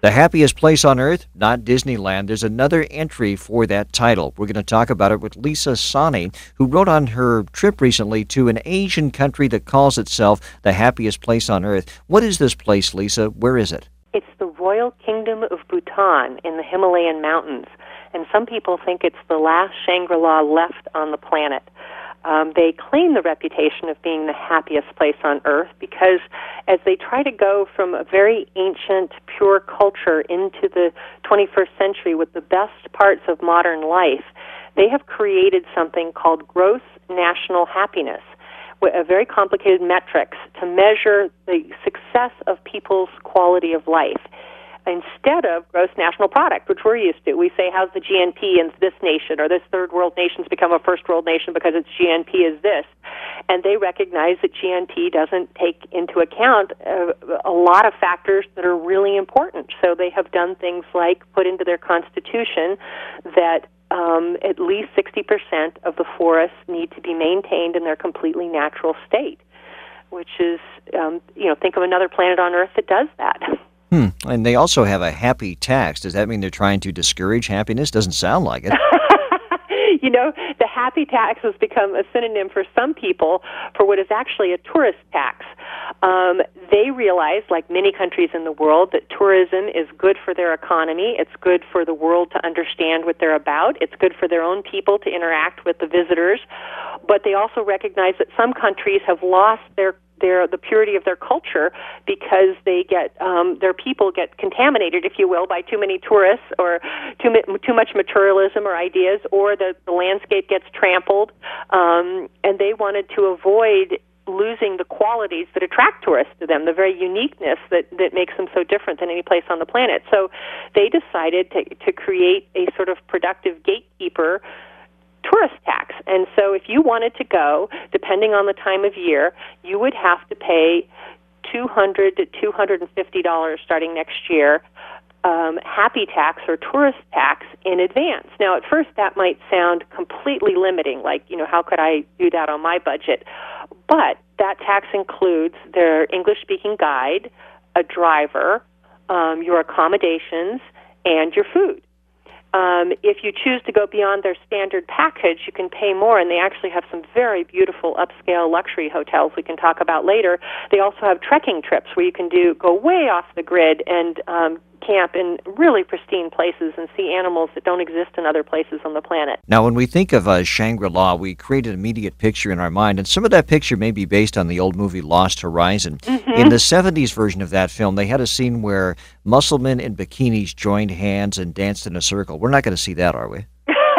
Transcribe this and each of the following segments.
The Happiest Place on Earth, not Disneyland. There's another entry for that title. We're going to talk about it with Lisa Sani, who wrote on her trip recently to an Asian country that calls itself the happiest place on Earth. What is this place, Lisa? Where is it? It's the Royal Kingdom of Bhutan in the Himalayan mountains. And some people think it's the last Shangri-La left on the planet. They claim the reputation of being the happiest place on Earth because as they try to go from a very ancient, pure culture into the 21st century with the best parts of modern life, they have created something called gross national happiness, a very complicated metrics to measure the success of people's quality of life. Instead of gross national product, which we're used to. We say, how's the GNP in this nation, or this third world nation's become a first world nation because its GNP is this. And they recognize that GNP doesn't take into account a lot of factors that are really important. So they have done things like put into their constitution that at least 60% of the forests need to be maintained in their completely natural state, which is, think of another planet on Earth that does that. And they also have a happy tax. Does that mean they're trying to discourage happiness? Doesn't sound like it. The happy tax has become a synonym for some people for what is actually a tourist tax. They realize, like many countries in the world, that tourism is good for their economy. It's good for the world to understand what they're about. It's good for their own people to interact with the visitors. But they also recognize that some countries have lost the purity of their culture because they get their people get contaminated, if you will, by too many tourists or too much materialism or ideas, or the landscape gets trampled, and they wanted to avoid losing the qualities that attract tourists to them, the very uniqueness that makes them so different than any place on the planet. So they decided to create a sort of productive gatekeeper tourist tax. And so if you wanted to go, depending on the time of year, you would have to pay $200 to $250 starting next year, happy tax or tourist tax in advance. Now, at first that might sound completely limiting, like, how could I do that on my budget? But that tax includes their English-speaking guide, a driver, your accommodations, and your food. If you choose to go beyond their standard package, you can pay more, and they actually have some very beautiful upscale luxury hotels we can talk about later. They also have trekking trips where you can go way off the grid and camp in really pristine places and see animals that don't exist in other places on the planet. Now, when we think of Shangri-La, we create an immediate picture in our mind, and some of that picture may be based on the old movie Lost Horizon. Mm-hmm. In the 70s version of that film, they had a scene where muscle men in bikinis joined hands and danced in a circle. We're not going to see that, are we?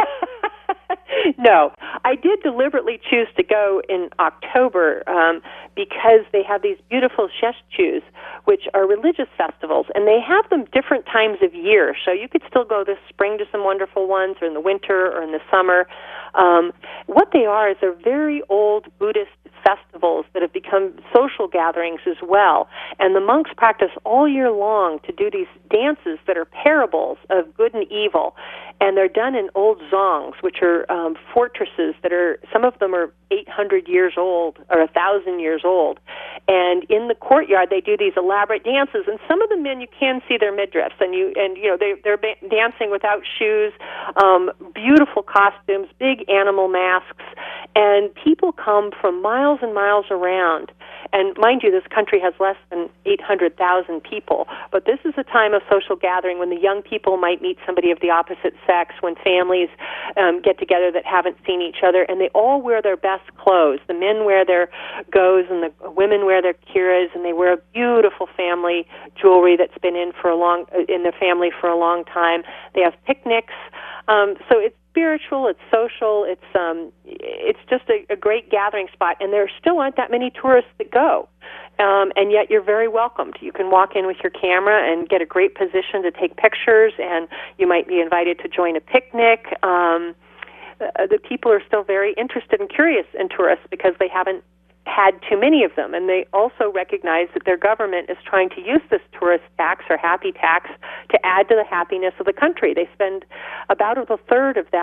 No. I did deliberately choose to go in October because they have these beautiful sheshchus, which are religious festivals, and they have them different times of year. So you could still go this spring to some wonderful ones, or in the winter, or in the summer. What they are is they're very old Buddhist festivals that have become social gatherings as well. And the monks practice all year long to do these dances that are parables of good and evil. And they're done in old zongs, which are fortresses that are, some of them are 800 years old or 1,000 years old. And in the courtyard, they do these elaborate dances. And some of the men, you can see their midriffs, and they're dancing without shoes, beautiful costumes, big animal masks, and people come from miles and miles around. And mind you, this country has less than 800,000 people, but this is a time of social gathering when the young people might meet somebody of the opposite sex, when families get together that haven't seen each other, and they all wear their best clothes. The men wear their gos, and the women wear their kiras, and they wear beautiful family jewelry that's been in the family for a long time. They have picnics, so it's spiritual, it's social, it's just a great gathering spot, and there still aren't that many tourists that go. And yet you're very welcomed. You can walk in with your camera and get a great position to take pictures, and you might be invited to join a picnic. The people are still very interested and curious in tourists because they haven't had too many of them, and they also recognize that their government is trying to use this tourist tax or happy tax to add to the happiness of the country. They spend about a third of that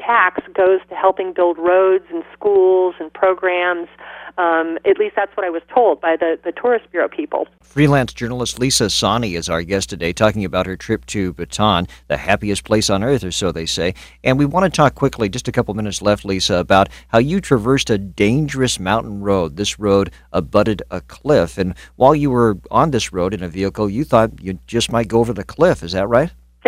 tax goes to helping build roads and schools and programs. At least that's what I was told by the Tourist Bureau people. Freelance journalist Lisa Sani is our guest today, talking about her trip to Bhutan, the happiest place on earth, or so they say. And we want to talk quickly, just a couple minutes left, Lisa, about how you traversed a dangerous mountain road. This road abutted a cliff, and while you were on this road in a vehicle, you thought you just might go over the cliff. Is that right?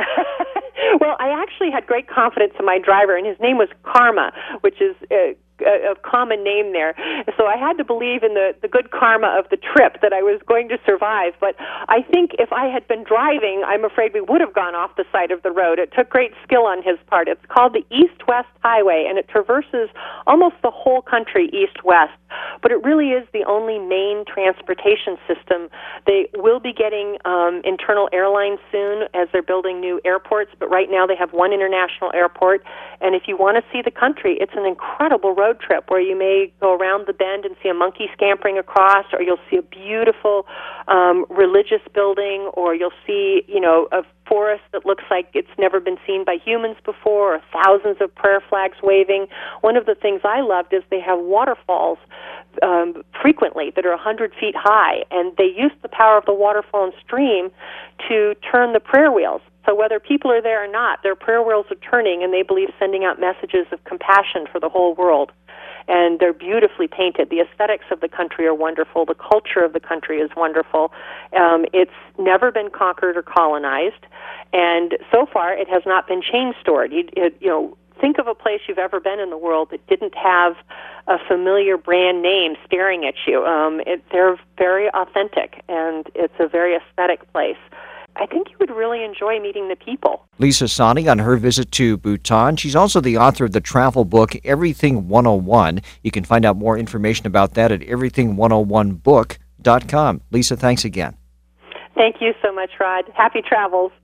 Well, I actually had great confidence in my driver, and his name was Karma, which is a common name there. So I had to believe in the good karma of the trip that I was going to survive. But I think if I had been driving, I'm afraid we would have gone off the side of the road. It took great skill on his part. It's called the East-West Highway, and it traverses almost the whole country east-west. But it really is the only main transportation system. They will be getting internal airlines soon as they're building new airports, but right now they have one international airport. And if you want to see the country, it's an incredible road trip where you may go around the bend and see a monkey scampering across, or you'll see a beautiful religious building, or you'll see, a forest that looks like it's never been seen by humans before, or thousands of prayer flags waving. One of the things I loved is they have waterfalls frequently that are 100 feet high, and they use the power of the waterfall and stream to turn the prayer wheels. So whether people are there or not, their prayer wheels are turning, and they believe sending out messages of compassion for the whole world. And they're beautifully painted. The aesthetics of the country are wonderful. The culture of the country is wonderful. It's never been conquered or colonized, and so far it has not been chain stored. Think of a place you've ever been in the world that didn't have a familiar brand name staring at you. They're very authentic, and it's a very aesthetic place. I think you would really enjoy meeting the people. Lisa Sani on her visit to Bhutan. She's also the author of the travel book, Everything 101. You can find out more information about that at everything101book.com. Lisa, thanks again. Thank you so much, Rod. Happy travels.